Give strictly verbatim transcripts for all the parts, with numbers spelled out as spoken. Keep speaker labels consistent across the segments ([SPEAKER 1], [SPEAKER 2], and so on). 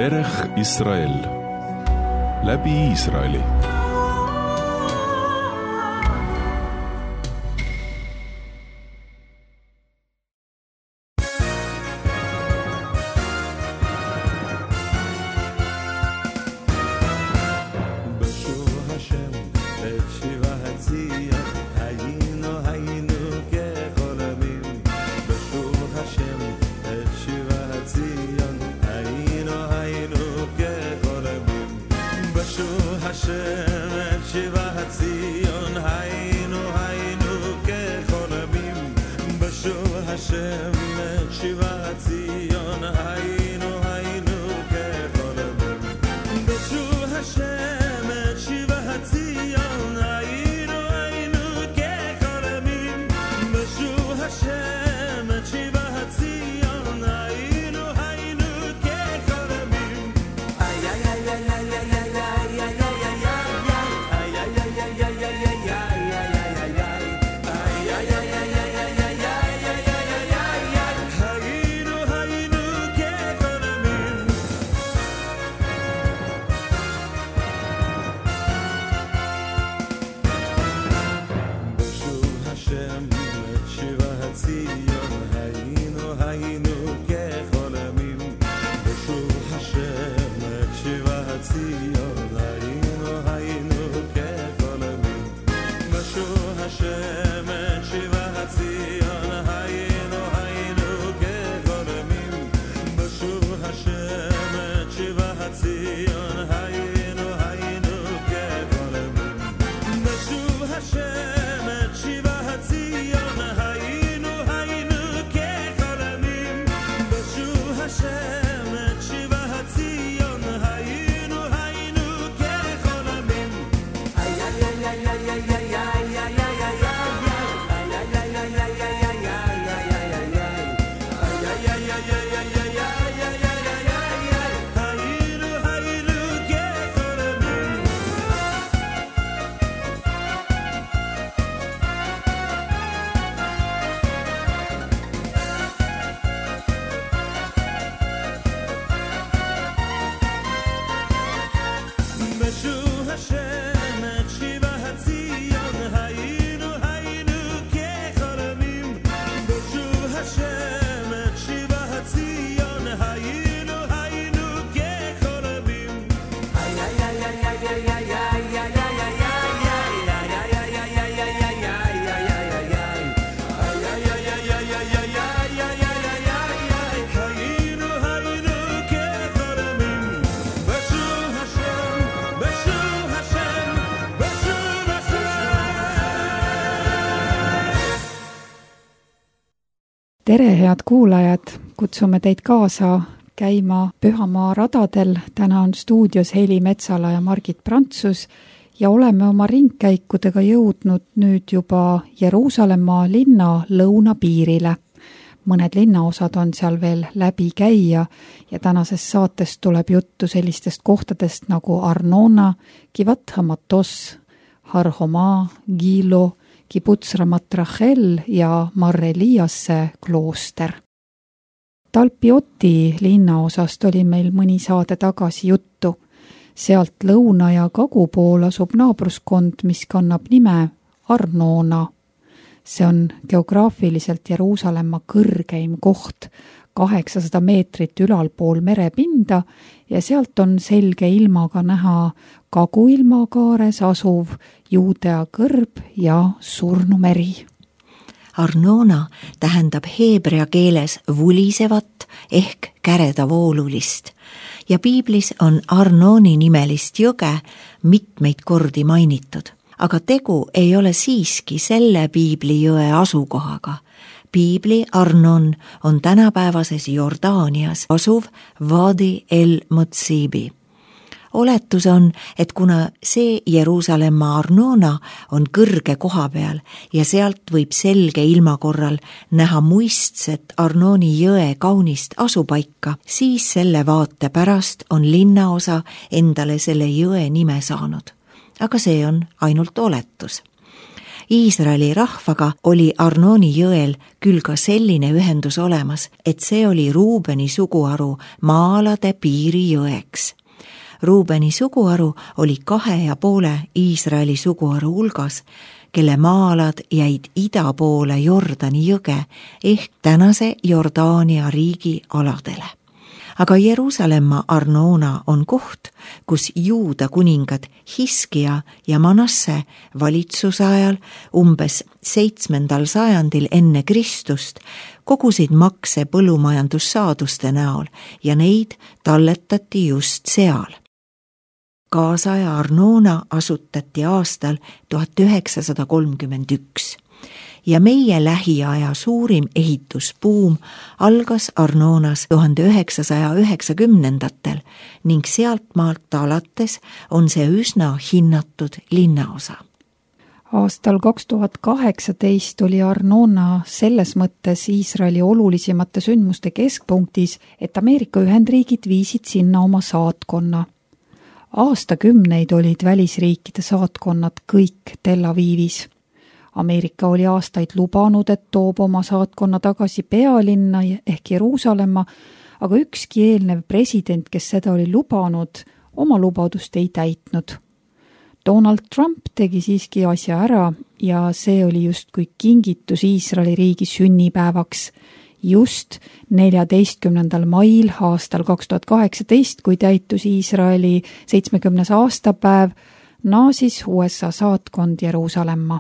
[SPEAKER 1] דרך ישראל, läbi Iisraeli.
[SPEAKER 2] Tere, head kuulajad! Kutsume teid kaasa käima Pühamaa radadel. Täna on stuudios Heli Metsala ja Margit Prantsus ja oleme oma ringkäikudega jõudnud nüüd juba Jeruusalemma linna lõunapiirile. Mõned linnaosad on seal veel läbi käia ja tänases saates tuleb juttu sellistest kohtadest nagu Arnona, Kivat Hamatos, Har Homa, Gilo, Kibuts Ramat Rachel ja Marreliasse klooster. Talpioti linnaosast oli meil mõni saade tagasi juttu. Sealt lõuna ja kagu pool asub naabruskond, mis kannab nime Arnona. See on geograafiliselt Jeruusalemma kõrgeim koht, kaheksasada meetrit ülalpool merepinda ja sealt on selge ilmaga näha Kagu-ilmakaares asuv Juudea kõrb ja Surnumeri.
[SPEAKER 3] Arnona tähendab heebrea keeles vulisevat ehk käreda voolulist ja piiblis on Arnoni nimelist jõge mitmeid kordi mainitud, aga tegu ei ole siiski selle piiblijõe asukohaga. Piibli Arnon on tänapäevases Jordaanias asuv Vadi el-Motsibi. Oletus on, et kuna see Jeruusalemma Arnona on kõrge koha peal ja sealt võib selge ilma korral näha muistset Arnoni jõe kaunist asupaika, siis selle vaate pärast on linnaosa endale selle jõe nime saanud. Aga see on ainult oletus. Iisraeli rahvaga oli Arnooni jõel küll ka selline ühendus olemas, et see oli Ruubeni suguharu maa-alade piirijõeks. Ruubeni suguharu oli kahe ja poole Iisraeli suguharu hulgas, kelle maa-alad jäid ida poole Jordani jõge ehk tänase Jordaania riigi aladele. Aga Jeruusalemma Arnoona on koht, kus Juuda kuningad Hiskia ja Manasse valitsuse ajal umbes seitsmendal sajandil enne Kristust kogusid makse põllumajandussaaduste näol ja neid talletati just seal. Kaasaja Arnoona asutati aastal tuhat üheksasada kolmkümmend üks ja meie lähiaja suurim ehitusbuum algas Arnoonas tuhande üheksasaja üheksakümnendatel ning sealtmaalt alates on see üsna hinnatud linnaosa.
[SPEAKER 2] Aastal kaks tuhat kaheksateist oli Arnoona selles mõttes Iisraeli olulisemate sündmuste keskpunktis, et Ameerika Ühendriigid viisid sinna oma saatkonna. Aastakümneid olid välisriikide saatkonnad kõik Tel Avivis. Ameerika oli aastaid lubanud, et toob oma saatkonna tagasi pealinna ehk Jeruusalemma, aga ükski eelnev president, kes seda oli lubanud, oma lubadust ei täitnud. Donald Trump tegi siiski asja ära ja see oli justkui kingitus Iisraeli riigi sünnipäevaks. Just neljateistkümnendal mail aastal kaks tuhat kaheksateist, kui täitus Iisraeli seitsmekümnes aastapäev, naasis U S A saatkond Jeruusalemma.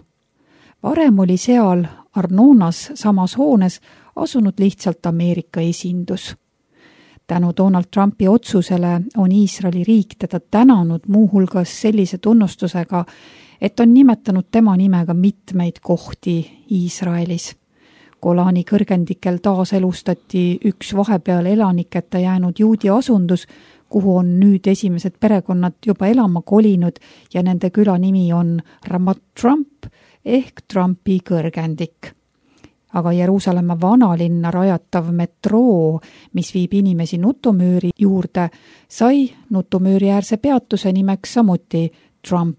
[SPEAKER 2] Varem oli seal Arnoonas samas hoones asunud lihtsalt Ameerika esindus. Tänu Donald Trumpi otsusele on Iisraeli riik teda tänanud muuhulgas sellise tunnustusega, et on nimetanud tema nimega mitmeid kohti Iisraelis. Golani kõrgendikel taaselustati üks vahepeal elaniketa jäänud juudi asundus, kuhu on nüüd esimesed perekonnad juba elama kolinud ja nende küla nimi on Ramat Trump ehk Trumpi kõrgendik. Aga Jeruusalemma vanalinna rajatav metroo, mis viib inimesi Nutumüüri juurde, sai Nutumüüri äärse peatuse nimeks samuti Trump.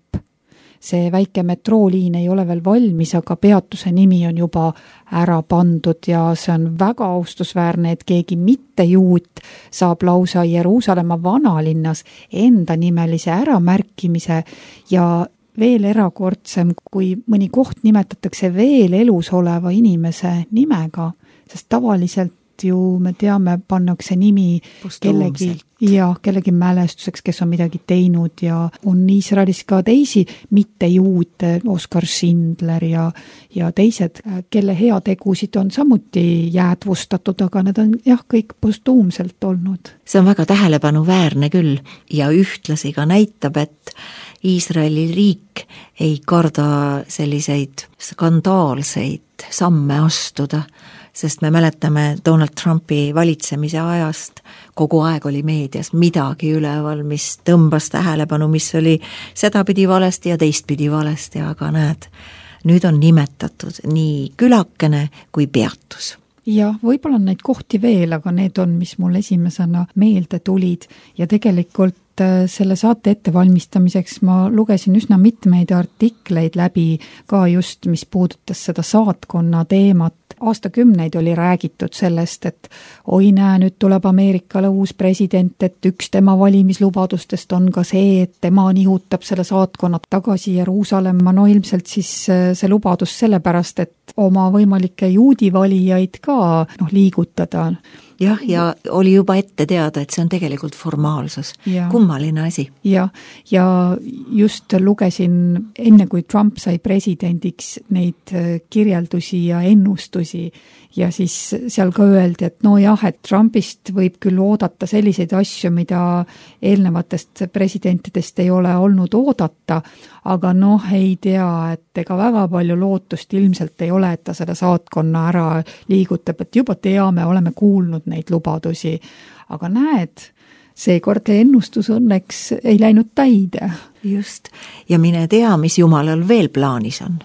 [SPEAKER 2] See väike metrooliin ei ole veel valmis, aga peatuse nimi on juba ära pandud ja see on väga austusväärne, et keegi mitte juut saab lausa Jeruusalemma vanalinnas enda nimelise äramärkimise ja veel erakordsem, kui mõni koht nimetatakse veel elus oleva inimese nimega, sest tavaliselt ju me teame, pannakse nimi kellegi, ja, kellegi mälestuseks, kes on midagi teinud ja on Iisraelis ka teisi mitte juute, Oskar Schindler ja, ja teised, kelle heategusid on samuti jäädvustatud, aga need on jah, kõik postuumselt olnud.
[SPEAKER 3] See on väga tähelepanuväärne küll ja ühtlasi ka näitab, et Iisraeli riik ei karda selliseid skandaalseid samme astuda, sest me mäletame Donald Trumpi valitsemise ajast, kogu aeg oli meedias midagi üleval, mis tõmbas tähelepanu, mis oli sedapidi valesti ja teistpidi valesti, aga näed, nüüd on nimetatud nii külakene kui peatus.
[SPEAKER 2] Ja võib-olla on neid kohti veel, aga need on, mis mul esimesena meelde tulid ja tegelikult selle saate ettevalmistamiseks ma lugesin üsna mitmeid artikleid läbi ka just, mis puudutas seda saatkonna teemat. Aastakümneid oli räägitud sellest, et oi näe, nüüd tuleb Ameerikale uus president, et üks tema valimislubadustest on ka see, et tema nihutab selle saatkonna tagasi Jeruusalemma. No ilmselt siis see lubadus sellepärast, et oma võimalikke juudi valijaid ka noh, liigutada.
[SPEAKER 3] Jah, ja oli juba ette teada, et see on tegelikult formaalsus. Ja. Kummaline asi.
[SPEAKER 2] Ja, ja just lugesin enne, kui Trump sai presidendiks neid kirjeldusi ja ennustusi ja siis seal ka öeldi, et no jah, et Trumpist võib küll oodata selliseid asju, mida eelnevatest presidentidest ei ole olnud oodata, aga noh, ei tea, et ega väga palju lootust ilmselt ei ole, et ta seda saatkonna ära liigutab, et juba teame, oleme kuulnud neid lubadusi, aga näed, seekord ennustus õnneks ei läinud täide.
[SPEAKER 3] Just, ja mine tea, mis Jumalal veel plaanis on.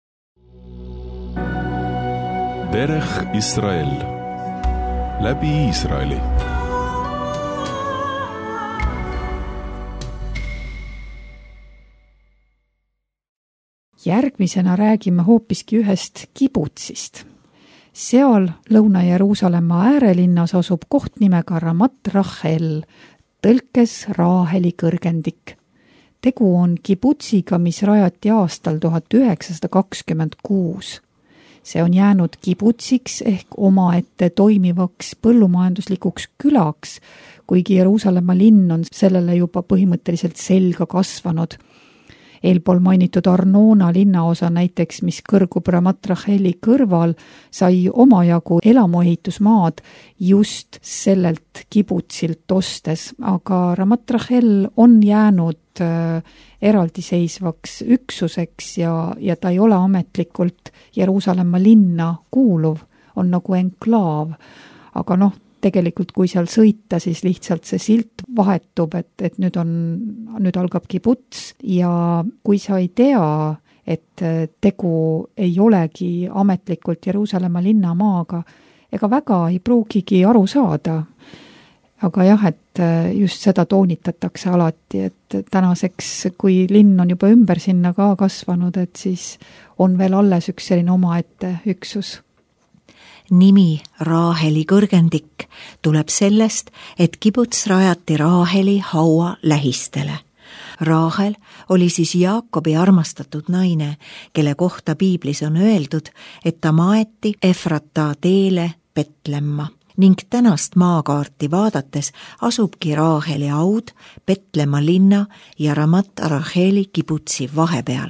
[SPEAKER 1] Derech Israel läbi Iisraeli.
[SPEAKER 2] Järgmisena räägime hoopiski ühest kibutsist. Seal Lõuna-Jeruusalemma äärelinnas asub koht nimega Ramat Rachel, tõlkes Raaheli kõrgendik. Tegu on kibutsiga, mis rajati aastal tuhat üheksasada kakskümmend kuus. See on jäänud kibutsiks ehk omaette toimivaks põllumajanduslikuks külaks, kuigi Jeruusalemma linn on sellele juba põhimõtteliselt selga kasvanud. Eelpool mainitud Arnoona linnaosa näiteks, mis kõrgub Ramat Racheli kõrval, sai omajagu elamuehitusmaad just sellelt kibutsilt ostes, aga Ramat Rachel on jäänud äh, eraldiseisvaks üksuseks ja, ja ta ei ole ametlikult Jeruusalemma linna kuuluv, on nagu enklaav, aga noh, tegelikult kui seal sõita, siis lihtsalt see silt vahetub, et, et nüüd on, nüüd algab kibuts ja kui sa ei tea, et tegu ei olegi ametlikult Jeruusalemma linnamaaga, ega väga ei pruugigi aru saada. Aga jah, et just seda toonitatakse alati, et tänaseks, kui linn on juba ümber sinna ka kasvanud, et siis on veel alles üks selline omaette üksus.
[SPEAKER 3] Nimi Raaheli kõrgendik tuleb sellest, et kibuts rajati Raaheli haua lähistele. Raahel oli siis Jaakobi armastatud naine, kelle kohta piiblis on öeldud, et ta maeti Efrata teele Petlemma ning tänast maakaarti vaadates asubki Raaheli haud Petlemma linna ja Ramat Racheli kibutsi vahepeal.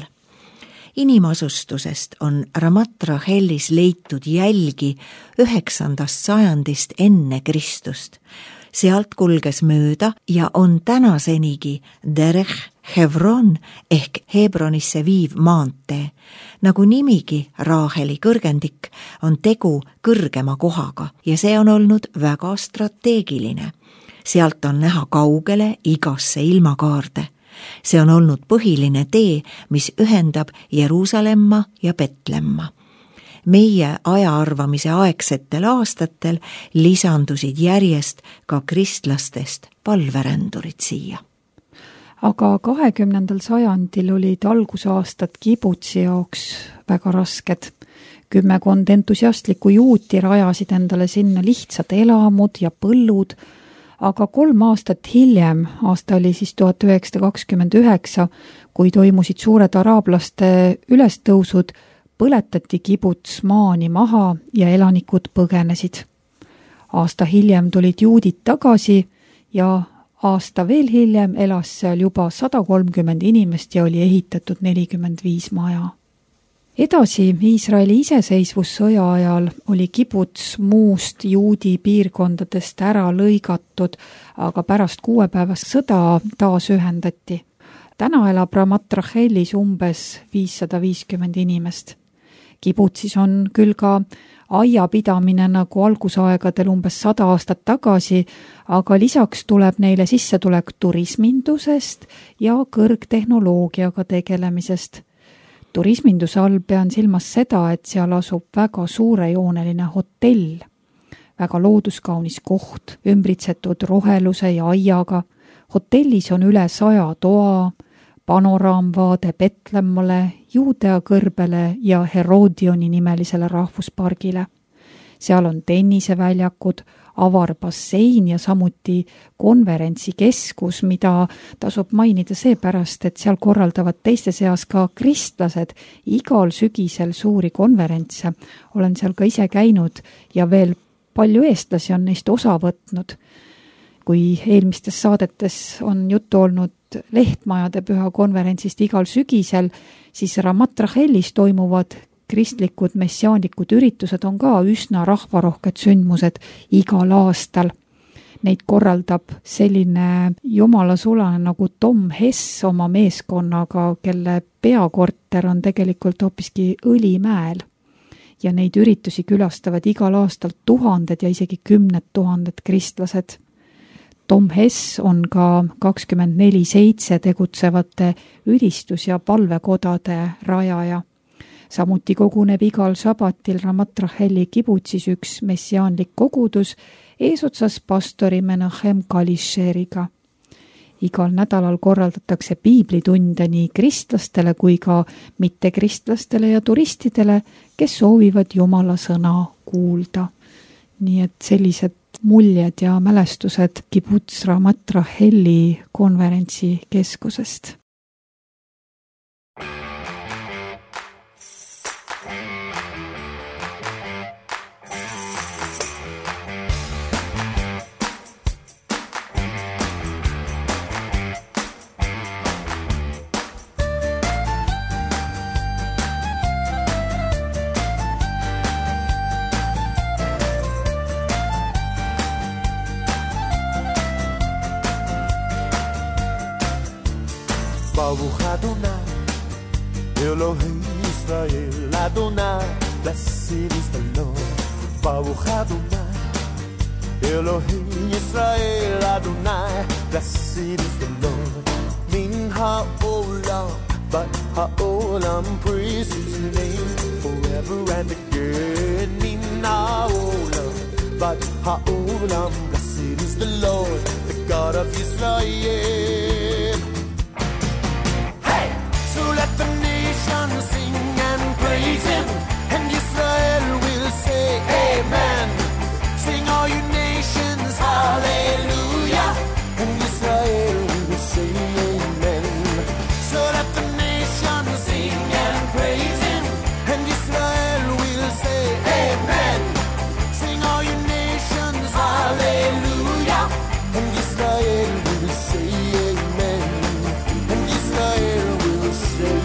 [SPEAKER 3] Inimasustusest on Ramat Rachelis leitud jälgi üheksandast sajandist enne Kristust. Sealt kulges mööda ja on tänasenigi Derech Hevron ehk Hebronisse viiv maantee. Nagu nimigi Raaheli kõrgendik on tegu kõrgema kohaga ja see on olnud väga strateegiline. Sealt on näha kaugele igasse ilmakaarde. See on olnud põhiline tee, mis ühendab Jeruusalemma ja Petlemma. Meie ajaarvamise aegsetel aastatel lisandusid järjest ka kristlastest palverändurid siia.
[SPEAKER 2] Aga kahekümnendal sajandil olid algusaastad kibutsi jaoks väga rasked. Kümmekond entusiastlikku juuti rajasid endale sinna lihtsad elamud ja põllud, aga kolm aastat hiljem, aasta oli siis tuhat üheksasada kakskümmend üheksa, kui toimusid suured araablaste ülestõusud, põletati kibuts maani maha ja elanikud põgenesid. Aasta hiljem tulid juudid tagasi ja aasta veel hiljem elas seal juba sada kolmkümmend inimest ja oli ehitatud nelikümmend viis maja. Edasi, Iisraeli iseseisvussõja ajal oli kibuts muust juudi piirkondadest ära lõigatud, aga pärast kuuepäevast sõda taas ühendati. Täna elab Ramat Rachelis umbes viissada viiskümmend inimest. Kibutsis on küll ka aiapidamine nagu algusaegadel umbes sada aastat tagasi, aga lisaks tuleb neile sissetulek turismindusest ja kõrgtehnoloogiaga tegelemisest. Turisminduse all pean silmas seda, et seal asub väga suurejooneline hotell, väga looduskaunis koht, ümbritsetud roheluse ja aiaga. Hotellis on üle saja toa, panoraamvaade Petlemmale, Juudea kõrbele ja Herodioni nimelisele rahvuspargile. Seal on tenniseväljakud, avar bassein ja samuti konverentsikeskus, mida tasub mainida seepärast, et seal korraldavad teiste seas ka kristlased igal sügisel suuri konverentse. Olen seal ka ise käinud ja veel palju eestlasi on neist osa võtnud. Kui eelmistes saadetes on juttu olnud lehtmajade püha konverentsist igal sügisel, siis Ramat Rachelis toimuvad kristlikud messiaanlikud üritused on ka üsna rahvarohked sündmused igal aastal. Neid korraldab selline jumalasulane nagu Tom Hess oma meeskonnaga, kelle peakorter on tegelikult hoopiski Õlimäel. Ja neid üritusi külastavad igal aastal tuhanded ja isegi kümned tuhanded kristlased. Tom Hess on ka kakskümmend neli seitse tegutsevate ülistus- ja palvekodade rajaja. Samuti koguneb igal sabatil Ramat Racheli kibutsis üks messiaanlik kogudus eesotsas pastori Menachem Kalisheriga. igal nädalal korraldatakse piiblitunde nii kristlastele kui ka mittekristlastele ja turistidele, kes soovivad Jumala sõna kuulda. Nii et sellised muljed ja mälestused Kibuts Ramat Racheli konverentsi keskusest.
[SPEAKER 4] Baruch Adonai, Elohim Israel, Adonai, blessed is the Lord. Baruch Adonai, Elohim Israel, Adonai, blessed is the Lord. Min ha'olam, but ha'olam, praise his name forever and again. Min ha'olam, but ha'olam, blessed is the Lord, the God of Israel. So let the nations sing and praise him, and Israel will say amen. Sing all you nations, hallelujah, and Israel will say amen. So let the nations sing and praise him, and Israel will say amen. Sing all you nations, hallelujah, and Israel will say amen. And Israel will say,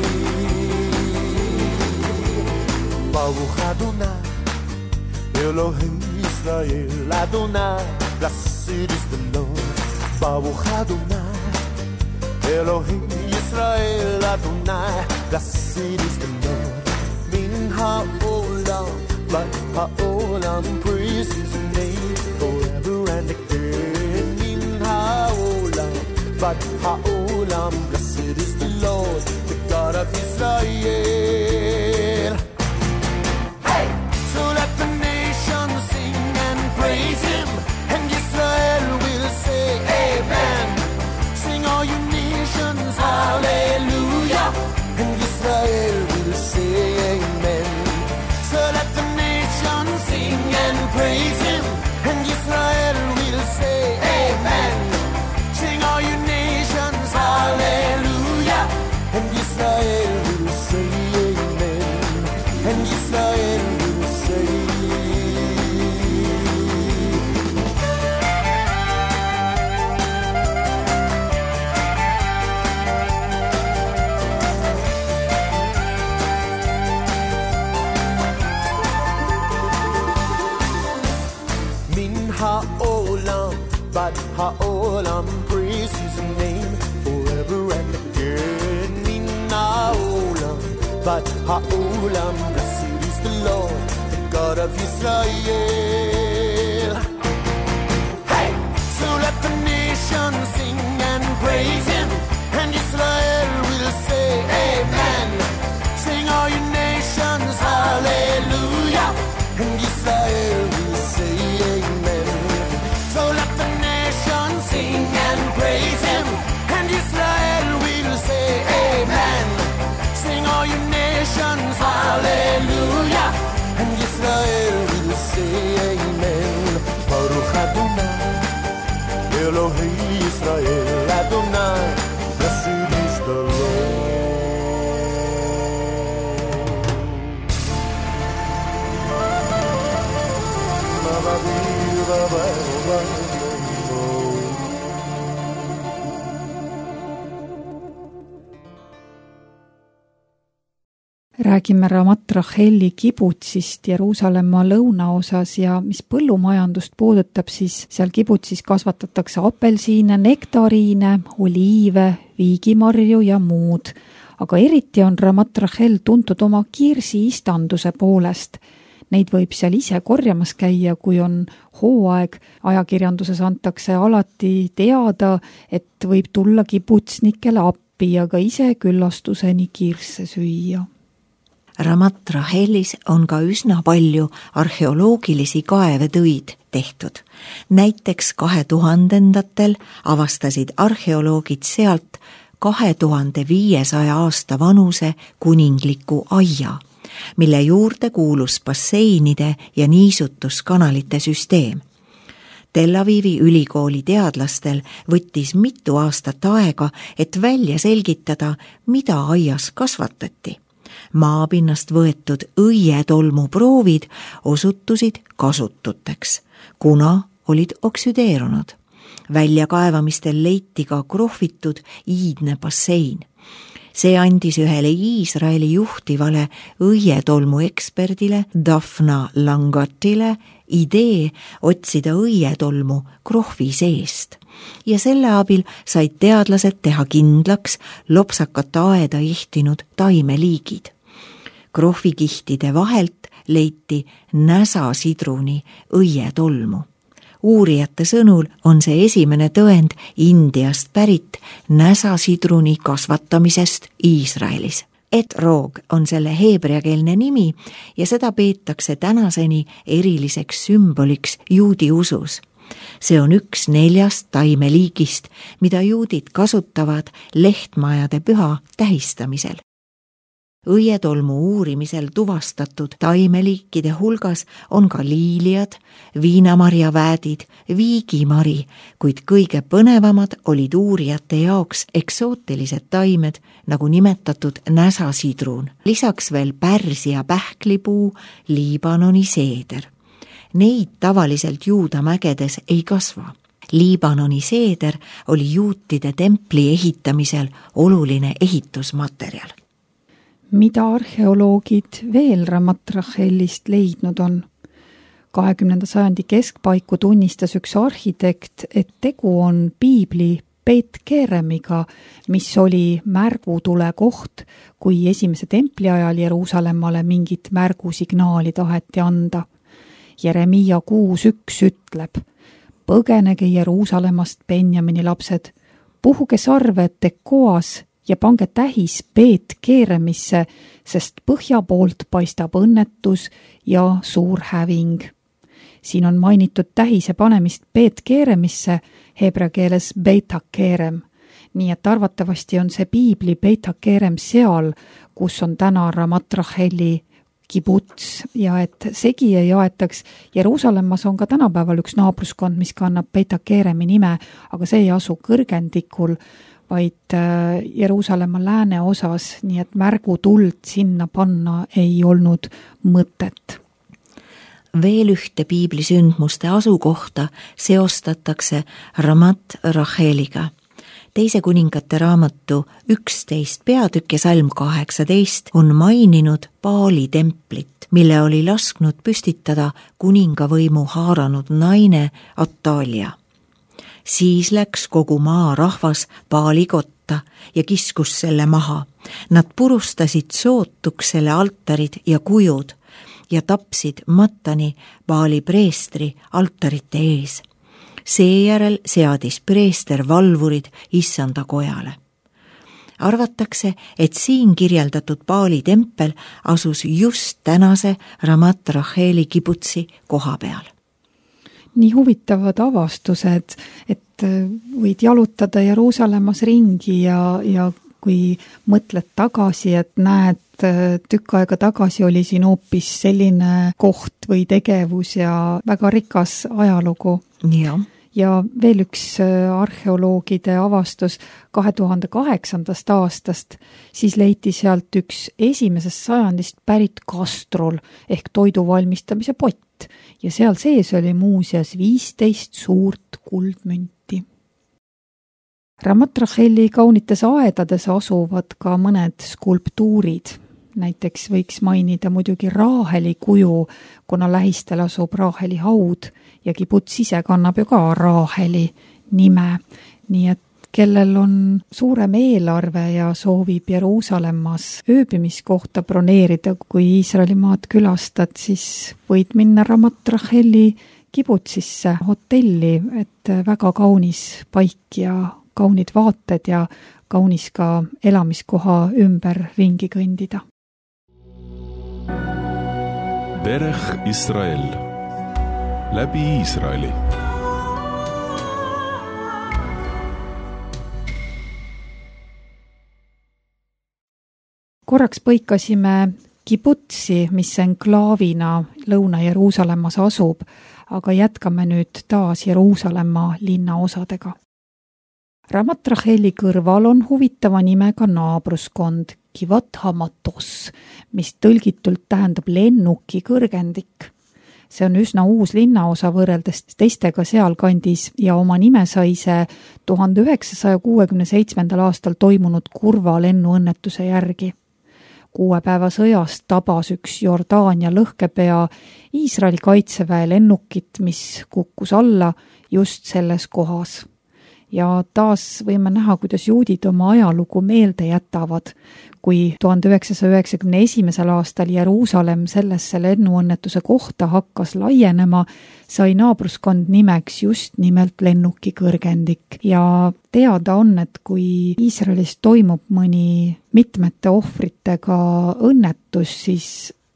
[SPEAKER 4] Baruch Adonai, Elohim Israel, Adonai, blessed is the Lord. Baruch Adonai, Elohim Israel, Adonai, blessed is the Lord. Min ha'olam, but ha'olam, praise his name forever and again. Min ha'olam, but ha'olam, blessed is the Lord, the God of Israel. Hey! So let the nations sing and praise him, and Israel will say amen. Sing all you nations, hallelujah, and Israel will say amen. So let the nations sing and praise him, and Israel will say amen. Sing all you nations, hallelujah, and Israel will say amen. And Israel will say Min ha'olam, but ha'olam, praise his name forever and again. Min ha'olam, but ha'olam, blessed is the Lord, the God of Israel. Hey! So let the nations sing and praise him, and Israel will say amen. Sing all you nations, hallelujah, and Israel will say amen. So let the nations sing and praise him, and Israel will say amen. Sing all you nations, hallelujah, and Israel will say amen. Baruch Adonai, Elohim Israel, Adonai, blessed is the Lord.
[SPEAKER 2] Räägime Ramat Racheli kibutsist Jeruusalemma lõunaosas ja mis põllumajandust puudutab, siis seal kibutsis kasvatatakse apelsiine, nektariine, oliive, viigimarju ja muud. Aga eriti on Ramat Rachel tuntud oma kirsiistanduse poolest. Neid võib seal ise korjamas käia, kui on hooaeg. Ajakirjanduses antakse alati teada, et võib tulla kibutsnikele appi ja ka ise küllastuseni kirsse süüa.
[SPEAKER 3] Ramat Rachelis on ka üsna palju arheoloogilisi kaevetöid tehtud. Näiteks kahe tuhandendatel avastasid arheoloogid sealt kahe tuhande viiesaja aasta vanuse kuningliku aia, mille juurde kuulus basseinide ja niisutuskanalite süsteem. Tel Avivi ülikooli teadlastel võttis mitu aastat aega, et välja selgitada, mida aias kasvatati. Maapinnast võetud õietolmu proovid osutusid kasututeks, kuna olid oksüdeerunud. Väljakaevamistel leiti ka krohvitud iidne bassein. See andis ühele Iisraeli juhtivale õietolmu eksperdile Daphna Langatile idee otsida õietolmu krohvi seest. Ja selle abil said teadlased teha kindlaks lopsakat aeda ihtinud taimeliigid. Krohvikihtide vahelt leiti näsasidruni õietolmu. Uurijate sõnul on see esimene tõend Indiast pärit näsasidruni kasvatamisest Iisraelis. Etrog on selle heebreakeelne nimi ja seda peetakse tänaseni eriliseks sümboliks juudi usus. See on üks neljast taimeliigist, mida juudid kasutavad lehtmajade püha tähistamisel. Õietolmu uurimisel tuvastatud taimeliikide hulgas on ka liiliad, viinamarjaväädid, viigimari, kuid kõige põnevamad olid uurijate jaoks eksootilised taimed, nagu nimetatud näsasidrun, lisaks veel Pärsia pähklipuu, Liibanoni seeder. Neid tavaliselt Juuda mägedes ei kasva. Liibanoni seeder oli juutide templi ehitamisel oluline ehitusmaterjal.
[SPEAKER 2] Mida arheoloogid veel Ramat Rachelist leidnud on? kahekümnenda sajandi keskpaiku tunnistas üks arhitekt, et tegu on piibli Beit Keremiga, mis oli märgutule koht, kui esimese templi ajal Jeruusalemmale mingit märgusignaali taheti anda. Jeremiia kuus üks ütleb: põgenege Jeruusalemmast, Benjamini lapsed, puhuge sarved Tekoas ja pange tähis Beit Keremisse, sest põhja poolt paistab õnnetus ja suur häving. Siin on mainitud tähise panemist Beit Keremisse, heebrea keeles Beit HaKerem. Nii et arvatavasti on see piibli Beit HaKerem seal, kus on täna Ramat Racheli kibuts, ja et segi ei aetaks. Jeruusalemmas on ka tänapäeval üks naabruskond, mis kannab Beit HaKeremi nime, aga see ei asu kõrgendikul, vaid Jeruusalemma lääne osas, nii et märgutuld sinna panna ei olnud mõtet.
[SPEAKER 3] Veel ühte piiblisündmuste asukohta seostatakse Ramat Racheliga. Teise kuningate raamatu üksteist peatükk ja salm kaheksateist on maininud Baali templit, mille oli lasknud püstitada kuningavõimu haaranud naine Atalia. Siis läks kogu maa rahvas Baali kotta ja kiskus selle maha. Nad purustasid sootuks selle altarid ja kujud ja tapsid Mattani, Baali preestri, altarite ees. Seejärel seadis preester valvurid issanda kojale. Arvatakse, et siin kirjeldatud Baali tempel asus just tänase Ramat Racheli kibutsi koha peal.
[SPEAKER 2] Nii huvitavad avastused, et võid jalutada Jeruusalemmas ringi ja, ja kui mõtled tagasi, et näed, tükk aega tagasi oli siin hoopis selline koht või tegevus ja väga rikas ajalugu.
[SPEAKER 3] Ja.
[SPEAKER 2] ja veel üks arheoloogide avastus kahe tuhande kaheksandast aastast, siis leiti sealt üks esimesest sajandist pärit kastrol ehk toidu valmistamise pott ja seal sees oli muuseas viisteist suurt kuldmünti. Ramat Racheli kaunites aedades asuvad ka mõned skulptuurid. Näiteks võiks mainida muidugi Raaheli kuju, kuna lähistel asub Raaheli haud ja kibuts ise kannab ju ka Raaheli nime. Nii et kellel on suurem eelarve ja soovib Jeruusalemmas ööbimiskohta broneerida, kui Iisraeli maad külastad, siis võid minna Ramat Racheli kibutsisse hotelli, et väga kaunis paik ja kaunid vaated ja kaunis ka elamiskoha ümber ringi kõndida.
[SPEAKER 1] דרך ישראל. läbi Iisraeli.
[SPEAKER 2] Korraks põikasime Kibutsi, mis enklaavina Lõuna-Jeruusalemmas asub, aga jätkame nüüd taas Jeruusalemma linnaosadega. Ramat Racheli kõrval on huvitava nimega naabruskond Kivat Hamatos, mis tõlgitult tähendab lennuki kõrgendik. See on üsna uus linnaosa võrreldes teistega sealkandis ja oma nime sai see tuhande üheksasaja kuuekümne seitsmendal aastal toimunud kurva lennuõnnetuse järgi. Kuue päeva sõjast tabas üks Jordaania lõhkepea Iisraeli kaitseväe lennukit, mis kukkus alla just selles kohas. Ja taas võime näha, kuidas juudid oma ajalugu meelde jätavad. Kui tuhande üheksasaja üheksakümne esimesel aastal Jeruusalemm sellesse lennuõnnetuse kohta hakkas laienema, sai naabruskond nimeks just nimelt lennuki kõrgendik. Ja teada on, et kui Iisraelis toimub mõni mitmete ohvritega õnnetus, siis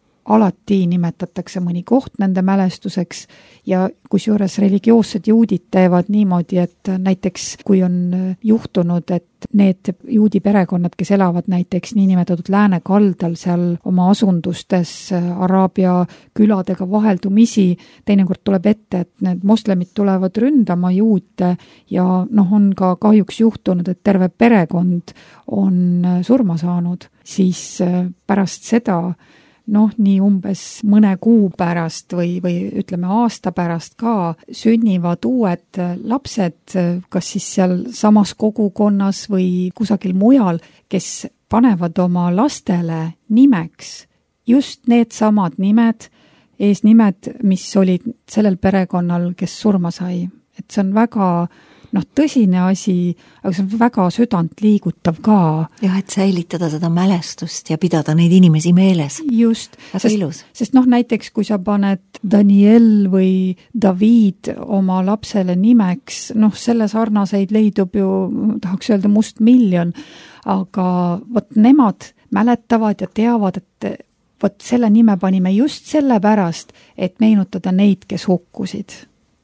[SPEAKER 2] alati nimetatakse mõni koht nende mälestuseks ja kusjuures religioossed juudid teevad niimoodi, et näiteks kui on juhtunud, et need juudi perekonnad, kes elavad näiteks niinimetatud lääne kaldal seal oma asundustes Araabia küladega vaheldumisi, teinekord tuleb ette, et need moslemid tulevad ründama juute ja noh, on ka kahjuks juhtunud, et terve perekond on surma saanud, siis pärast seda noh, nii umbes mõne kuu pärast või, või ütleme aasta pärast ka sünnivad uued lapsed, kas siis seal samas kogukonnas või kusagil mujal, kes panevad oma lastele nimeks just need samad nimed, eesnimed, mis olid sellel perekonnal, kes surma sai. Et see on väga noh, tõsine asi, aga see on väga südant liigutav ka.
[SPEAKER 3] Jah, et säilitada seda mälestust ja pidada neid inimesi meeles.
[SPEAKER 2] Just,
[SPEAKER 3] väga
[SPEAKER 2] sest,
[SPEAKER 3] ilus.
[SPEAKER 2] Sest noh, näiteks kui sa paned Daniel või David oma lapsele nimeks, noh, selle sarnaseid leidub ju, tahaks öelda must miljon, aga vot nemad mäletavad ja teavad, et vot selle nime panime just selle pärast, et meenutada neid, kes hukkusid.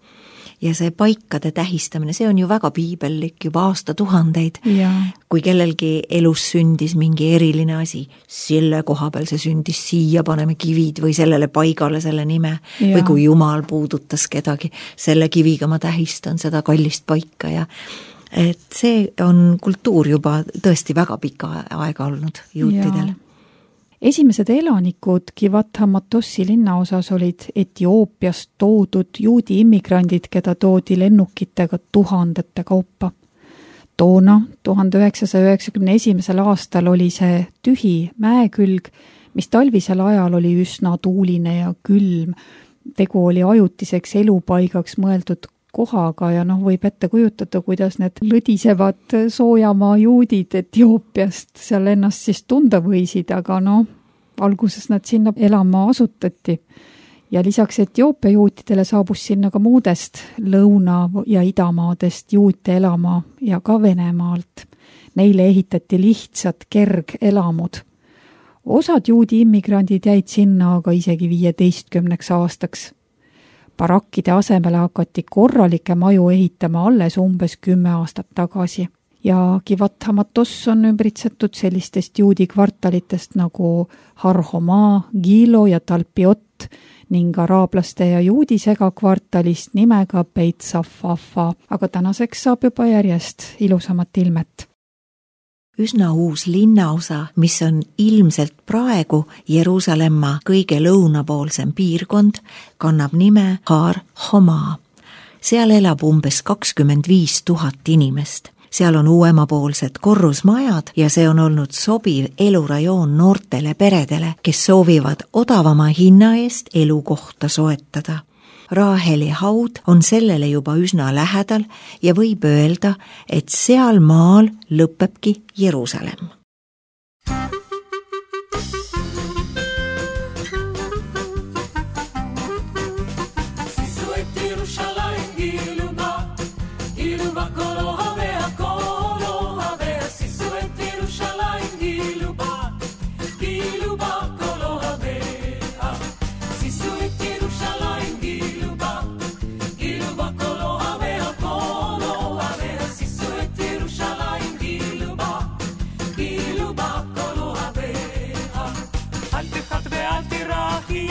[SPEAKER 3] Ja see paikade tähistamine, see on ju väga piibellik juba aastatuhandeid.
[SPEAKER 2] Ja.
[SPEAKER 3] Kui kellelgi elus sündis mingi eriline asi, selle koha peal see sündis, siia paneme kivid või sellele paigale selle nime. Ja. Või kui Jumal puudutas kedagi, selle kiviga ma tähistan seda kallist paika. Ja et see on kultuur juba tõesti väga pika aega olnud juutidel. Ja.
[SPEAKER 2] Esimesed elanikud Kivat Hamatossi linnaosas olid Etioopiast toodud juudi immigrandid, keda toodi lennukitega tuhandete kaupa. Toona, tuhande üheksasaja üheksakümne esimesel aastal oli see tühi mäekülg, mis talvisel ajal oli üsna tuuline ja külm. Tegu oli ajutiseks elupaigaks mõeldud kohaga ja noh, võib ette kujutada, kuidas need lõdisevad soojamaa juudid Etioopiast seal ennast siis tunda võisid, aga noh, alguses nad sinna elama asutati. Ja lisaks Etioopia juutidele saabus sinna ka muudest lõuna- ja idamaadest juute elama ja ka Venemaalt. Neile ehitati lihtsad kergelamud. Osad juudi immigrandid jäid sinna aga isegi viieteistkümneks aastaks. Barakkide asemele hakati korralike maju ehitama alles umbes kümme aastat tagasi. Ja Kivat Hamatos on ümbritsetud sellistest juudi kvartalitest nagu Har-Homa, Gilo ja Talpiot ning araablaste ja juudi segakvartalist nimega Beit Safafa, aga tänaseks saab juba järjest ilusamat ilmet.
[SPEAKER 3] Üsna uus linnaosa, mis on ilmselt praegu Jeruusalemma kõige lõunapoolsem piirkond, kannab nime Har-Homa. Seal elab umbes kakskümmend viis tuhat inimest. Seal on uuemapoolsed korrusmajad ja see on olnud sobiv elurajoon noortele peredele, kes soovivad odavama hinna eest elukohta soetada. Raheli haud on sellele juba üsna lähedal ja võib öelda, et seal maal lõpebki Jeruusalemm.
[SPEAKER 4] Sisu et Jerusalem giluba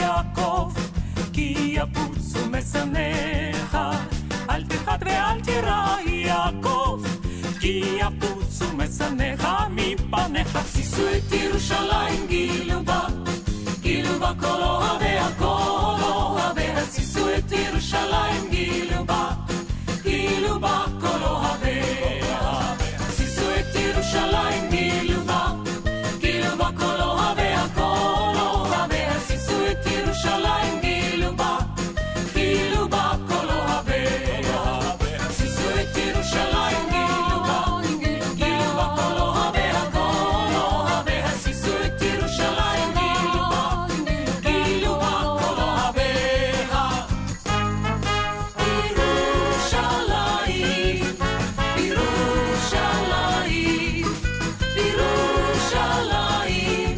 [SPEAKER 5] יעקב, כי יפוצו משנאיך, אל תפחד ואל תירא יעקב, כי יפוצו משנאיך מפניך. שישו את ירושלים גילו בה, גילו בה כל אוהביה, כל אוהביה. שישו את ירושלים גילו בה, גילו בה כל אוהביה. שישו את ירושלים גילו בה, גילו בה כל אוהביה, כל אוהביה. שישו את ירושלים גילו בה, גילו בה כל אוהביה. שישו את ירושלים גילו בה, גילו בה כל אוהביה, כל אוהביה. שישו את ירושלים גילו בה, גילו בה כל אוהביה. בירושלים, בירושלים, בירושלים,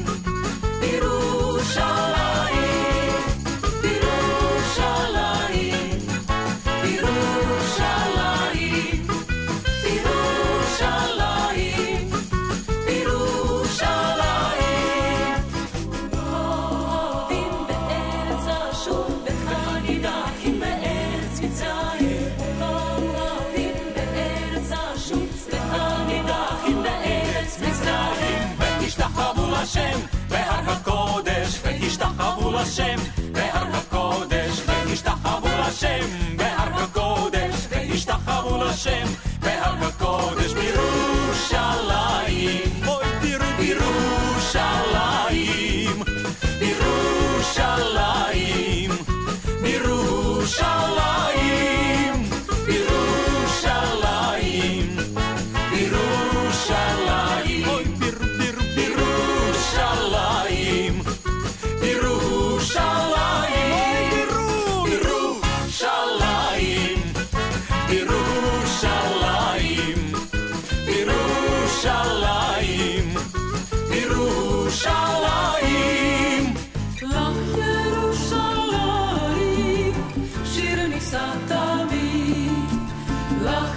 [SPEAKER 5] בירושלים, בירושלים, בירושלים, בירושלים, בירושלים. עובדים בארץ אשור, וחנידחים בארץ מצרים. עובדים בארץ אשור, וחנידחים בארץ מצרים. ותשתחוו לשם בהר הקודש, ותשתחוו לשם בהר הקודש, ותשתחוו לשם בהר הקודש, ותשתחוו לשם בהר הקודש. בירושלים, אוי בירושלים, בירושלים, בירושלים, בירושלים, בירושלים, אוי בירושלים, בירושלים, בירושלים, בירושלים, בירושלים, בירושלים. לך ירושלים, שיר נישא תמיד. לך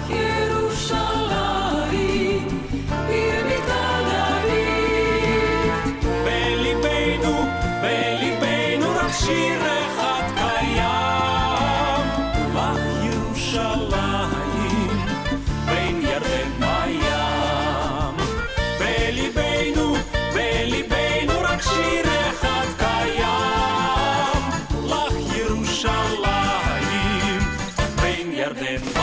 [SPEAKER 5] ירושלים, עיר מגדל דוד. בליבנו, בליבנו רק שיר אחד קיים. לך ירושלים, בין ירדן מים. בליבנו, בליבנו רק שיר אחד קיים. לך ירושלים, בין ירדן מים.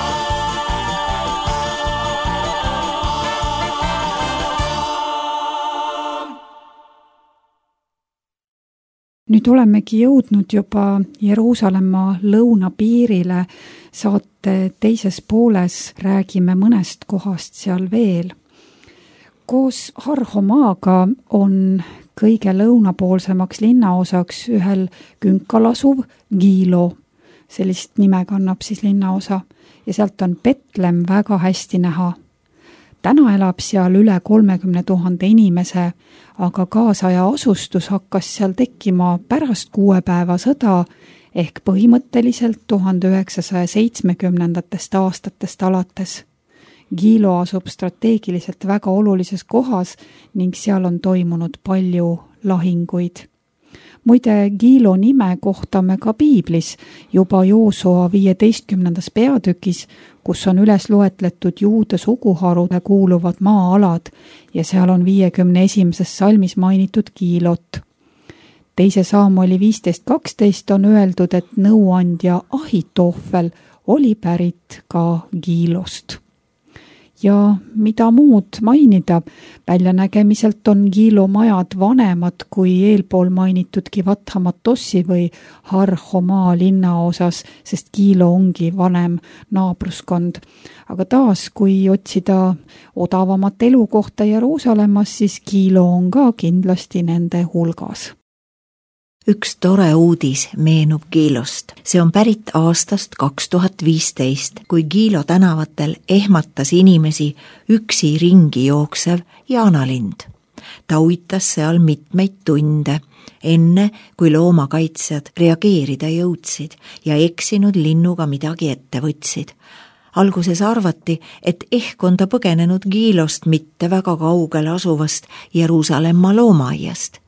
[SPEAKER 2] Nüüd olemegi jõudnud juba Jeruusalemma lõunapiirile. Saate teises pooles räägime mõnest kohast seal veel. Koos Har Homaaga on kõige lõunapoolsemaks linnaosaks ühel künkal asuv Giilo. Sellist nime kannab siis linnaosa ja sealt on Betlem väga hästi näha. Täna elab seal üle kolmekümne tuhande inimese, aga kaasaja asustus hakkas seal tekkima pärast kuue päeva sõda ehk põhimõtteliselt tuhande üheksasaja seitsmekümnendatest aastatest alates. Giilo asub strateegiliselt väga olulises kohas ning seal on toimunud palju lahinguid. Muide, Giilo nime kohtame ka piiblis juba Joosua viieteistkümnendas peatükis, kus on üles loetletud juuda suguharude kuuluvad maa-alad ja seal on viiekümne esimeses salmis mainitud Giilot. Teise Saamueli viisteist kaksteist on öeldud, et nõuandja Ahitoofel oli pärit ka Giilost. Ja mida muud mainida, väljanägemiselt on Giilo majad vanemad kui eelpool mainitud Givat Hamatossi või Har Homaa linna osas, sest Giilo ongi vanem naabruskond. Aga taas, kui otsida odavamat elukohta Jeruusalemmas, siis Giilo on ka kindlasti nende hulgas.
[SPEAKER 3] Üks tore uudis meenub Giilost. See on pärit aastast kaks tuhat viisteist, kui Giilo tänavatel ehmatas inimesi üksi ringi jooksev jaanalind. Ta uitas seal mitmeid tunde, enne kui loomakaitsjad reageerida jõudsid ja eksinud linnuga midagi ette võtsid. Alguses arvati, et ehk on ta põgenenud Giilost mitte väga kaugel asuvast Jeruusalemma loomaaiast.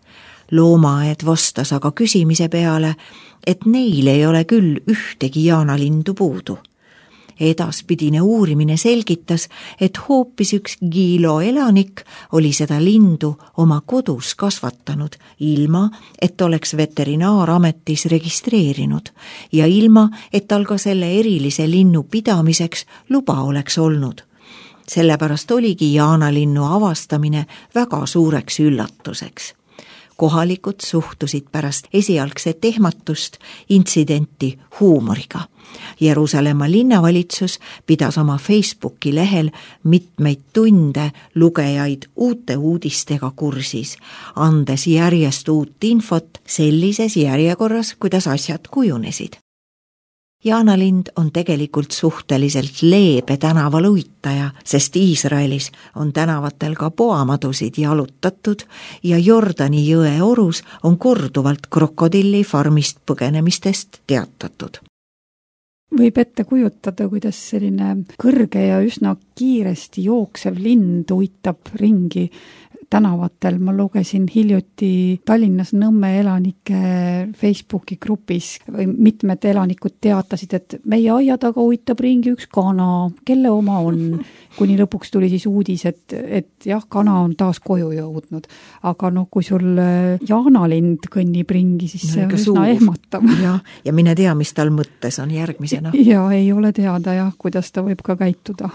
[SPEAKER 3] Loomaaed vastas aga küsimise peale, et neil ei ole küll ühtegi jaanalindu puudu. Edaspidine uurimine selgitas, et hoopis üks Gilo elanik oli seda lindu oma kodus kasvatanud, ilma et oleks veterinaarametis registreerinud ja ilma, et tal ka selle erilise linnu pidamiseks luba oleks olnud. Sellepärast oligi jaanalinnu avastamine väga suureks üllatuseks. Kohalikud suhtusid pärast esialgset ehmatust intsidenti huumoriga. Jeruusalemma linnavalitsus pidas oma Facebooki lehel mitmeid tunde lugejaid uute uudistega kursis, andes järjest uut infot sellises järjekorras, kuidas asjad kujunesid. Jaanalind on tegelikult suhteliselt leebe tänavaluitaja, sest Iisraelis on tänavatel ka poamadusid jalutatud ja Jordani jõe orus on korduvalt krokodilli farmist põgenemistest teatatud.
[SPEAKER 2] Võib ette kujutada, kuidas selline kõrge ja üsna kiiresti jooksev lind uitab ringi tänavatel. Ma lugesin hiljuti Tallinnas Nõmme elanike Facebooki grupis või mitmed elanikud teatasid, et meie aia taga uitab ringi üks kana, kelle oma on. Kuni lõpuks tuli siis uudis, et, et jah, kana on taas koju jõudnud. Aga no kui sul jaanalind kõnnib ringi, siis see no, on üsna suur. Ehmatav.
[SPEAKER 3] Ja, ja mine tea, mis tal mõttes on järgmisena.
[SPEAKER 2] Ja ei ole teada, jah, kuidas ta võib ka käituda.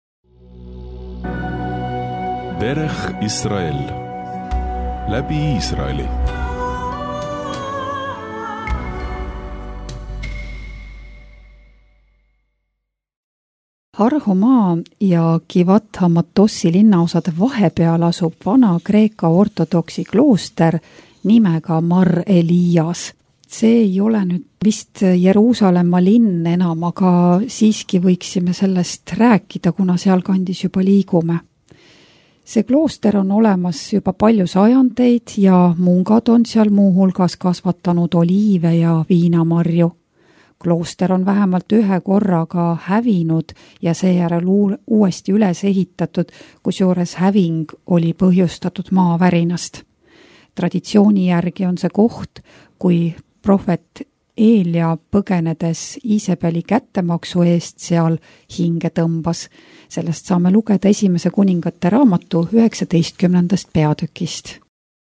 [SPEAKER 1] דרך ישראל, läbi Iisraeli.
[SPEAKER 2] Harhomaa ja Kivat Hamatossi linnaosade vahepeal asub vana Kreeka ortodoksi klooster nimega Mar Elias. See ei ole nüüd vist Jeruusalemma linn enam, aga siiski võiksime sellest rääkida, kuna seal kandis juba liigume. See klooster on olemas juba palju sajandeid ja mungad on seal muuhulgas kasvatanud oliive ja viinamarju. Klooster on vähemalt ühe korraga hävinud ja seejärel uuesti üles ehitatud, kusjuures häving oli põhjustatud maavärinast. Traditsiooni järgi on see koht, kui prohvet Eelia põgenedes Iisebeli kättemaksu eest seal hinge tõmbas. Sellest saame lugeda esimese kuningate raamatu üheksateistkümnendast peatükist.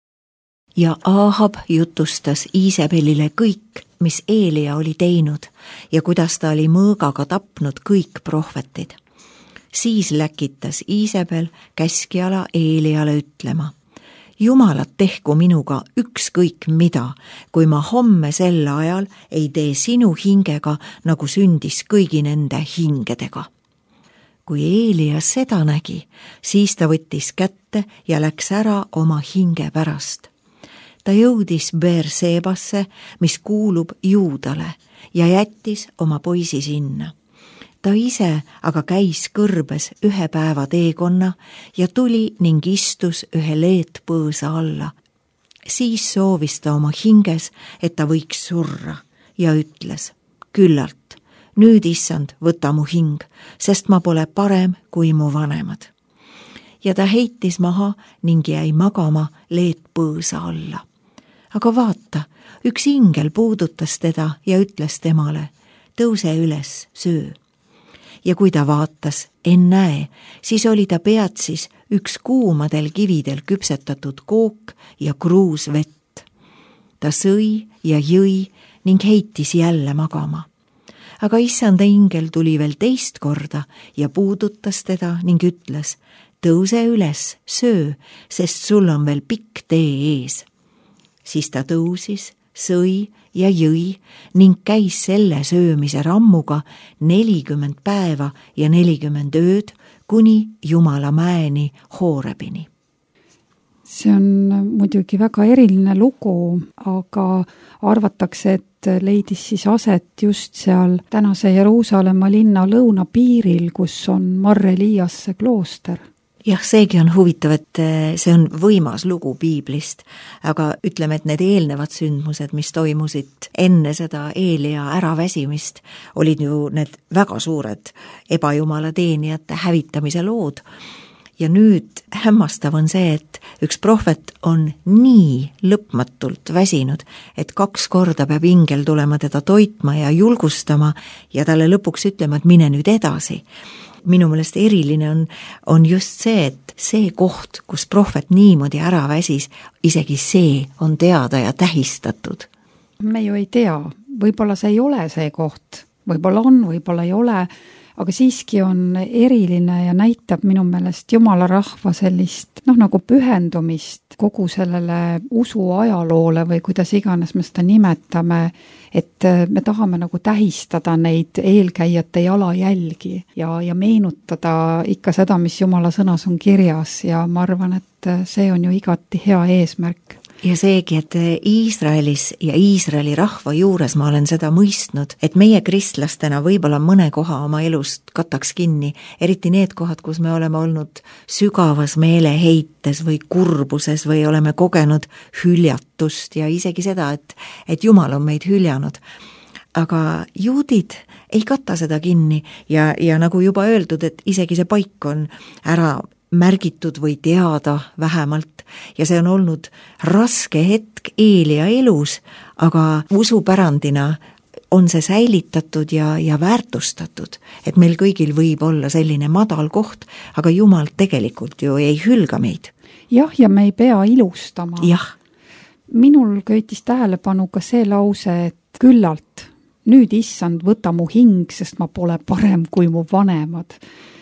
[SPEAKER 3] Ja Ahab jutustas Iisebelile kõik, mis Eelia oli teinud ja kuidas ta oli mõõgaga tapnud kõik prohvetid. Siis läkitas Iisebel käskjala Eeliale ütlema: Jumalat tehku minuga ükskõik mida, kui ma homme sel ajal ei tee sinu hingega, nagu sündis kõigi nende hingedega. Kui Eelia seda nägi, siis ta võttis kätte ja läks ära oma hinge pärast. Ta jõudis Beersebasse, mis kuulub Juudale, ja jättis oma poisi sinna. Ta ise aga käis kõrbes ühe päeva teekonna ja tuli ning istus ühe leetpõõsa alla. Siis soovis ta oma hinges, et ta võiks surra ja ütles: Küllalt, nüüd issand, võta mu hing, sest ma pole parem kui mu vanemad. Ja ta heitis maha ning jäi magama leetpõõsa alla. Aga vaata, üks ingel puudutas teda ja ütles temale: Tõuse üles, söö. Ja kui ta vaatas, ennäe, siis oli ta peatsis üks kuumadel kividel küpsetatud kook ja kruus vett. Ta sõi ja jõi ning heitis jälle magama. Aga issanda ingel tuli veel teist korda ja puudutas teda ning ütles: Tõuse üles, söö, sest sul on veel pikk tee ees. Siis ta tõusis, sõi ja jõi ning käis selle söömise rammuga nelikümmend päeva ja nelikümmend ööd kuni Jumala mäeni Hoorebini.
[SPEAKER 2] See on muidugi väga eriline lugu, aga arvatakse, et leidis siis aset just seal tänase Jeruusalemma linna lõunapiiril, kus on Mar Eliasse klooster.
[SPEAKER 3] Jah, seegi on huvitav, et see on võimas lugu piiblist, aga ütleme, et need eelnevad sündmused, mis toimusid enne seda Eelia äraväsimist, olid ju need väga suured ebajumala teenijate hävitamise lood. ja nüüd hämmastav on see, et üks prohvet on nii lõpmatult väsinud, et kaks korda peab ingel tulema teda toitma ja julgustama ja talle lõpuks ütlema, et mine nüüd edasi. Minu meelest eriline on, on just see, et see koht, kus prohvet niimoodi ära väsis, isegi see on teada ja tähistatud.
[SPEAKER 2] Me ju ei tea, võib-olla see ei ole see koht, võib-olla on, võib-olla ei ole, aga siiski on eriline ja näitab minu meelest Jumala rahva sellist, noh nagu pühendumist kogu sellele usu ajaloole või kuidas iganes me seda nimetame, et me tahame nagu tähistada neid eelkäijate jalajälgi ja, ja meenutada ikka seda, mis Jumala sõnas on kirjas ja ma arvan, et see on ju igati hea eesmärk.
[SPEAKER 3] Ja seegi, et Iisraelis ja Iisraeli rahva juures ma olen seda mõistnud, et meie kristlastena võib-olla mõne koha oma elust kataks kinni, eriti need kohad, kus me oleme olnud sügavas meeleheites või kurbuses või oleme kogenud hüljatust ja isegi seda, et, et Jumal on meid hüljanud. Aga juudid ei kata seda kinni ja, ja nagu juba öeldud, et isegi see paik on ära märgitud või teada vähemalt ja see on olnud raske hetk Eelia elus, aga usupärandina on see säilitatud ja, ja väärtustatud, et meil kõigil võib olla selline madal koht, aga Jumal tegelikult ju ei hülga meid.
[SPEAKER 2] Jah, ja me ei pea ilustama.
[SPEAKER 3] Jah.
[SPEAKER 2] Minul köitis tähelepanu ka see lause, et küllalt, nüüd issand, võta mu hing, sest ma pole parem kui mu vanemad.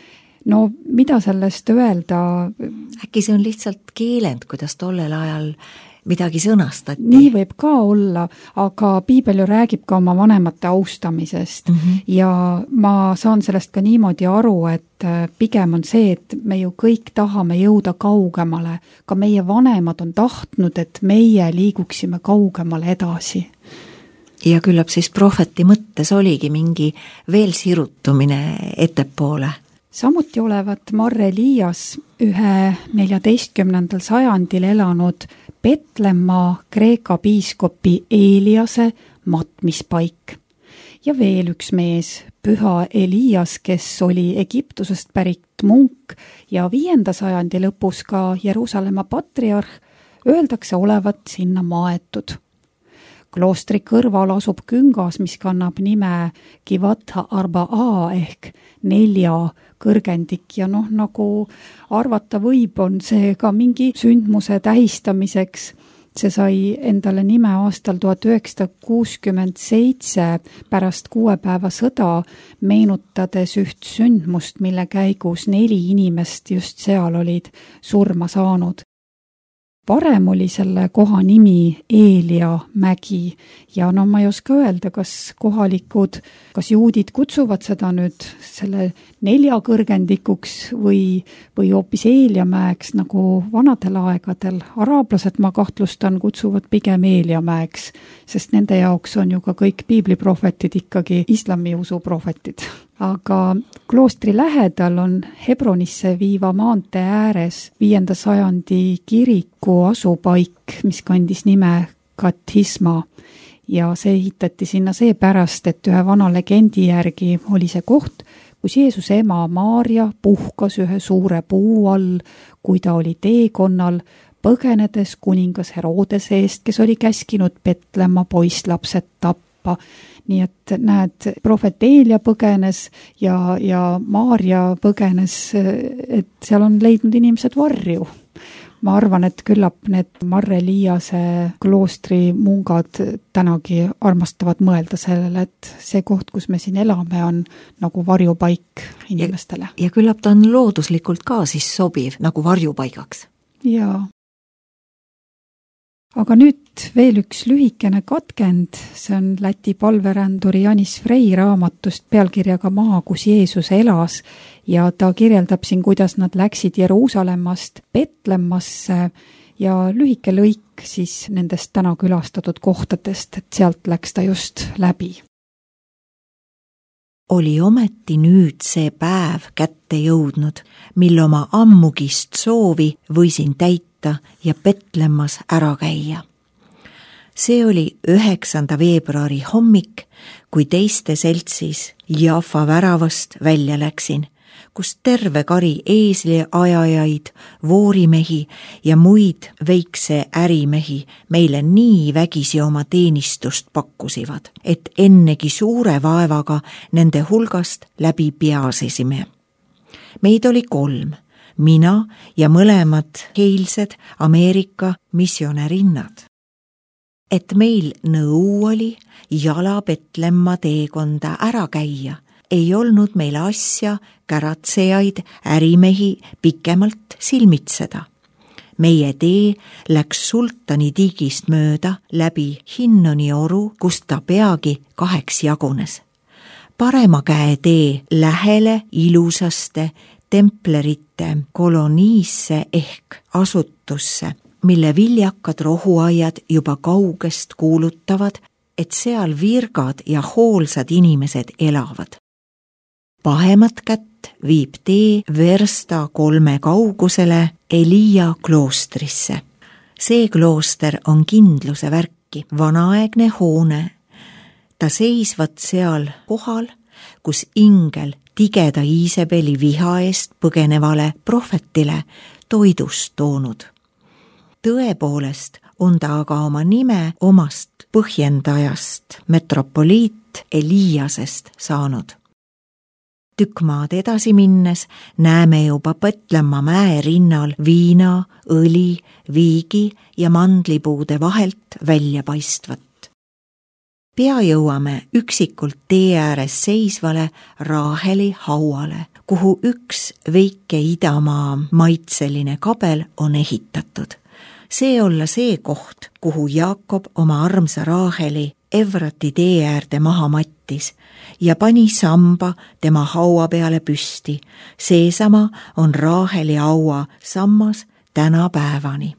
[SPEAKER 2] No mida sellest öelda?
[SPEAKER 3] Äkki see on lihtsalt keelend, kuidas tollel ajal midagi sõnastati.
[SPEAKER 2] Nii võib ka olla, aga piibel ju räägib ka oma vanemate austamisest mm-hmm. ja ma saan sellest ka niimoodi aru, et pigem on see, et me ju kõik tahame jõuda kaugemale. Ka meie vanemad on tahtnud, et meie liiguksime kaugemale edasi.
[SPEAKER 3] Ja küllap siis prohveti mõttes oligi mingi veel sirutumine ettepoole.
[SPEAKER 2] Samuti olevat Marre Elias ühe neljateistkümnendal sajandil elanud Petlemma Kreeka piiskopi Eliase matmispaik. Ja veel üks mees, püha Elias, kes oli Egiptusest pärit munk ja viienda sajandi lõpus ka Jeruusalemma patriarh, öeldakse olevat sinna maetud. Kloostri kõrval asub küngas, mis kannab nime Givatha Arba'a ehk nelja kõrgendik ja noh, nagu arvata võib, on see ka mingi sündmuse tähistamiseks. See sai endale nime aastal tuhat üheksasada kuuskümmend seitse pärast kuue päeva sõda, meenutades üht sündmust, mille käigus neli inimest just seal olid surma saanud. Varem oli selle koha nimi Eelia mägi ja no ma ei oska öelda, kas kohalikud, kas juudid kutsuvad seda nüüd selle nelja kõrgendikuks või, või hoopis Eelia mäeks nagu vanadel aegadel. Araablased, ma kahtlustan, kutsuvad pigem Eelia mäeks, sest nende jaoks on ju ka kõik piibliprohvetid ikkagi islami usu prohvetid. Aga kloostri lähedal on Hebronisse viiva maantee ääres viienda sajandi kiriku asupaik, mis kandis nime Katisma ja see ehitati sinna seepärast, et ühe vana legendi järgi oli see koht, kus Jeesuse ema Maarja puhkas ühe suure puu all, kui ta oli teekonnal, põgenedes kuningas Herodese eest, kes oli käskinud Petlemma poisslapsed tappa. Nii et näed, prohvet Eelia põgenes ja, ja Maarja põgenes, et seal on leidnud inimesed varju. Ma arvan, et küllap need Marre Eliase kloostri mungad tänagi armastavad mõelda sellele, et see koht, kus me siin elame, on nagu varjupaik inimestele.
[SPEAKER 3] Ja, ja küllap ta on looduslikult ka siis sobiv nagu varjupaigaks.
[SPEAKER 2] Jaa. Aga nüüd veel üks lühikene katkend, see on Läti palveränduri Janis Frey raamatust pealkirjaga Maa, kus Jeesus elas ja ta kirjeldab siin, kuidas nad läksid Jeruusalemmast Petlemmasse ja lühike lõik siis nendest täna külastatud kohtadest, et sealt läks ta just läbi.
[SPEAKER 3] Oli ometi nüüd see päev kätte jõudnud, mil oma ammugist soovi võisin täita ja Petlemmas ära käia. See oli üheksanda veebruari hommik, kui teiste seltsis Jaffa väravast välja läksin, kus terve kari eesliajajaid, voorimehi ja muid veikse ärimehi meile nii vägisi oma teenistust pakkusivad, et ennegi suure vaevaga nende hulgast läbi peasesime. Meid oli kolm, mina ja mõlemad heilsed Ameerika missionärinnad. Et meil nõu oli jala Petlemma teekonda ära käia, ei olnud meil asja käratsejaid ärimehi pikemalt silmitseda. Meie tee läks sultani tiigist mööda läbi Hinnoni oru, kust ta peagi kaheks jagunes. Parema käe tee lähele ilusaste templerite koloniisse ehk asutusse, mille viljakad rohuaiad juba kaugest kuulutavad, et seal virgad ja hoolsad inimesed elavad. Pahemat kätt viib tee versta kolme kaugusele Elia kloostrisse. See klooster on kindluse värki, vanaaegne hoone. Ta seisvad seal kohal, kus ingel tigeda Iisabeli viha eest põgenevale prohvetile toidust toonud. Tõepoolest on ta aga oma nime omast põhjendajast, metropoliit Eliasest saanud. Tükk maad edasi minnes näeme juba Petlemma mäe rinnal viina, õli, viigi ja mandlipuude vahelt välja paistvat. Pea jõuame üksikult tee ääres seisvale Raaheli hauale, kuhu üks veike idamaa maitseline kabel on ehitatud. See olla see koht, kuhu Jaakob oma armsa Raaheli Evrati tee äärde maha mattis ja pani samba tema haua peale püsti. Seesama on Raaheli haua sammas tänapäevani.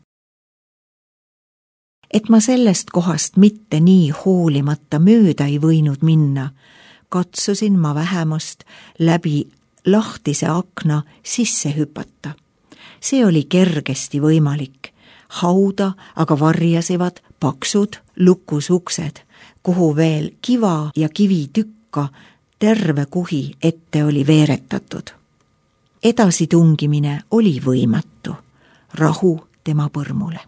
[SPEAKER 3] Et ma sellest kohast mitte nii hoolimata mööda ei võinud minna, katsusin ma vähemast läbi lahtise akna sisse hüpata. See oli kergesti võimalik. Hauda aga varjasivad paksud lukusuksed, kuhu veel kiva ja kivitükka terve kuhi ette oli veeretatud. Edasi tungimine oli võimatu, rahu tema põrmule.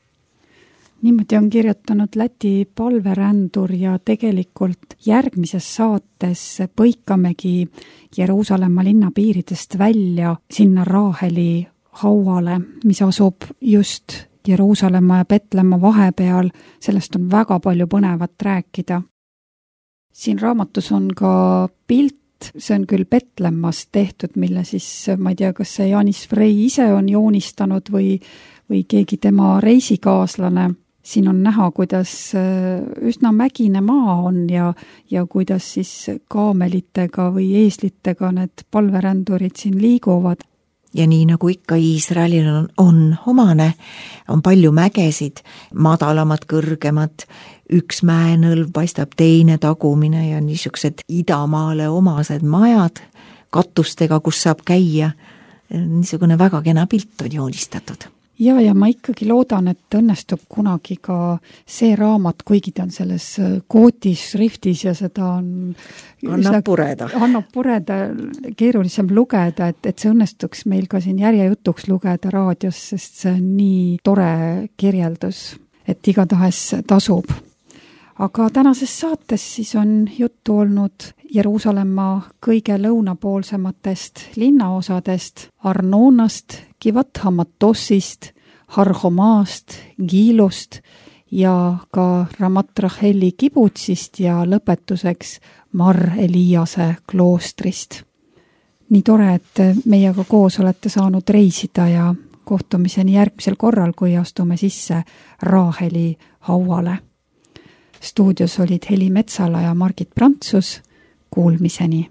[SPEAKER 2] Niimoodi on kirjutanud Läti palverändur ja tegelikult järgmises saates põikamegi Jeruusalemma linna piiridest välja sinna Raaheli hauale, mis asub just Jeruusalemma ja Petlemma vahepeal. Sellest on väga palju põnevat rääkida. Siin raamatus on ka pilt, see on küll Petlemmast tehtud, mille siis, ma ei tea, kas see Janis Frey ise on joonistanud või, või keegi tema reisikaaslane. Siin on näha, kuidas üsna mägine maa on ja, ja kuidas siis kaamelitega või eeslitega need palverändurid siin liiguvad.
[SPEAKER 3] Ja nii nagu ikka Iisraelil on, on omane, on palju mägesid, madalamad, kõrgemad, üks mäenõlv paistab teine tagumine ja niisugused idamaale omased majad katustega, kus saab käia. Niisugune väga kena pilt on joonistatud.
[SPEAKER 2] Ja, ja ma ikkagi loodan, et õnnestub kunagi ka see raamat, kuigi ta on selles kootis riftis ja seda on
[SPEAKER 3] annab pureda.
[SPEAKER 2] Annab pureda, keerulisem lugeda, et, et see õnnestuks meil ka siin järjejutuks lugeda raadios, sest see on nii tore kirjeldus, et igatahes tasub. Aga tänases saates siis on juttu olnud Jeruusalemma kõige lõunapoolsematest linnaosadest, Arnoonast, Kivat Hamatossist, Harhomaast, Giilust ja ka Ramat Racheli kibutsist ja lõpetuseks Mar Eliase kloostrist. Nii tore, et meiega koos olete saanud reisida ja kohtumiseni järgmisel korral, kui astume sisse Raaheli hauale. Stuudios olid Heli Metsala ja Margit Prantsus. Kuulmiseni.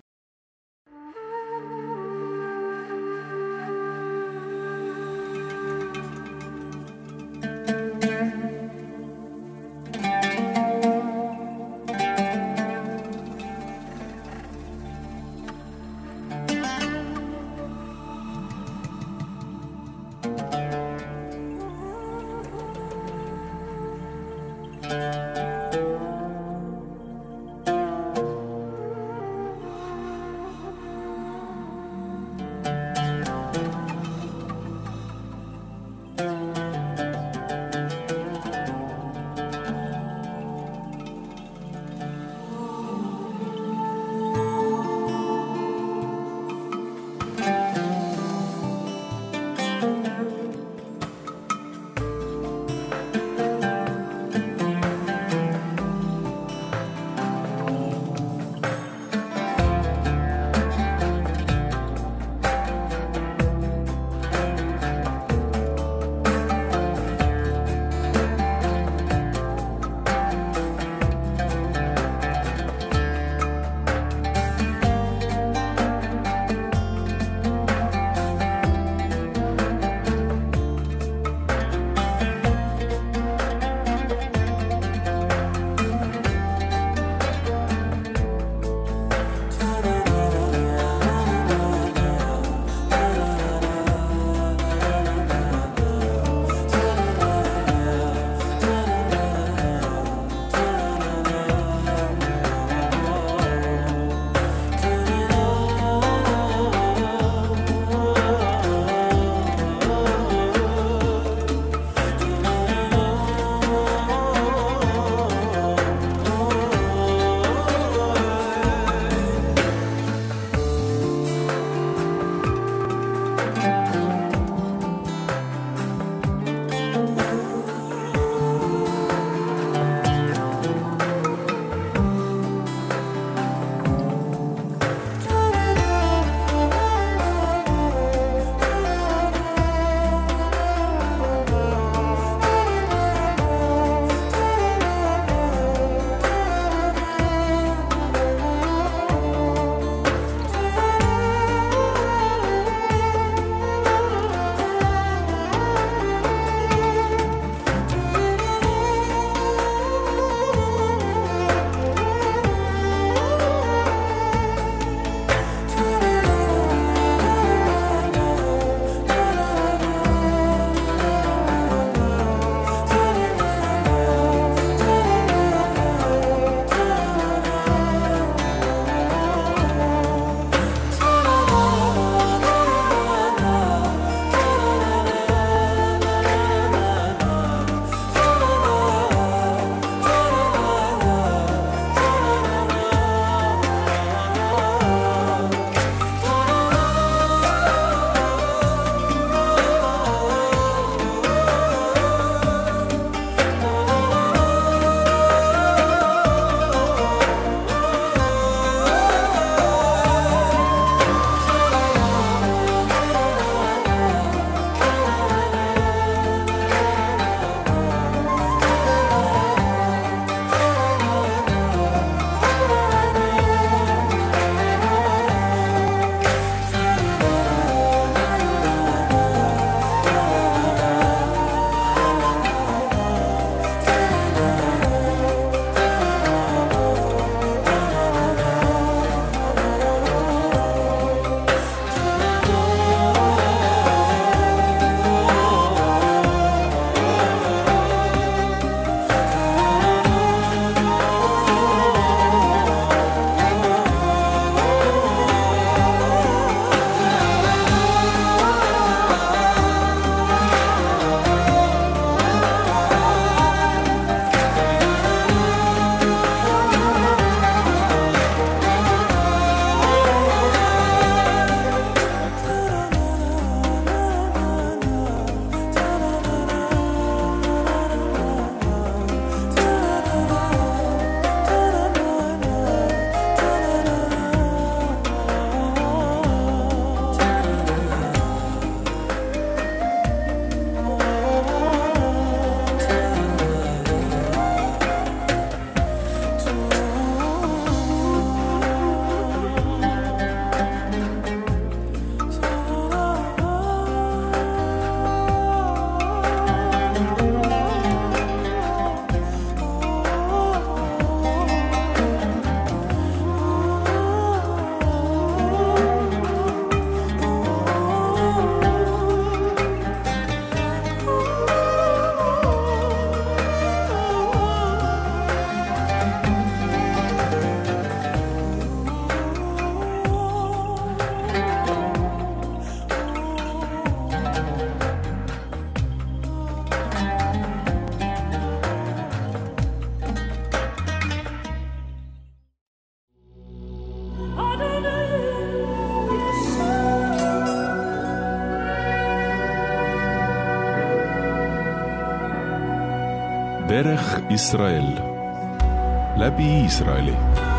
[SPEAKER 1] דרך ישראל, läbi Iisraeli.